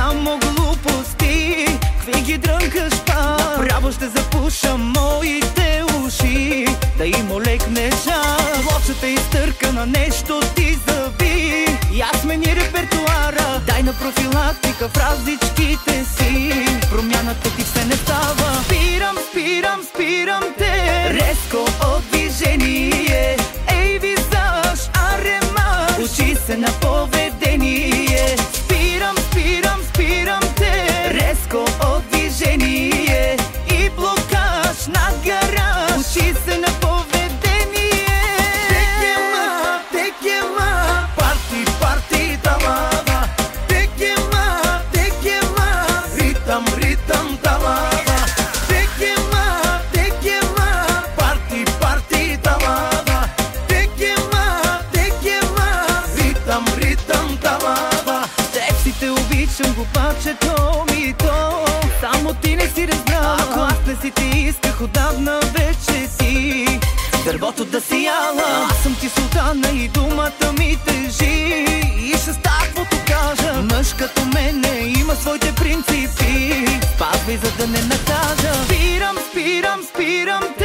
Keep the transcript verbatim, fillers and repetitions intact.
само глупости. Какви ги дрънкаш па? Направо ще запуша моите уши. Да им олекне жал. Плочата изтъркана, нещо ти заби. И аз смени репертуара. Дай на профилактика фразичките си. Промяната ти все не става. Спирам, спирам, спирам те. Резко от движение. Ей, визаж, аремаш. Учи се на поведение. Спирам, спирам, спирам те. Резко от движение. И блокаж на гараж. Учи се на поведение. Текема, текема, парти, парти, талава. Текема, текема, ритъм, ритъм, талава. Текема, текема, парти, парти, талава. Текема, текема, ритъм, ритъм, талава. Теб си те обичам, глупачето ми то. Само ти не си разбрала. Ако аз не си ти исках отдавна вече си дървото да си яла. Аз съм ти султана и думата ми тежи. И ще става каквото кажа. Мъж като мене има своите принципи. Спазвай, за да не накажа. Спирам, спирам, спирам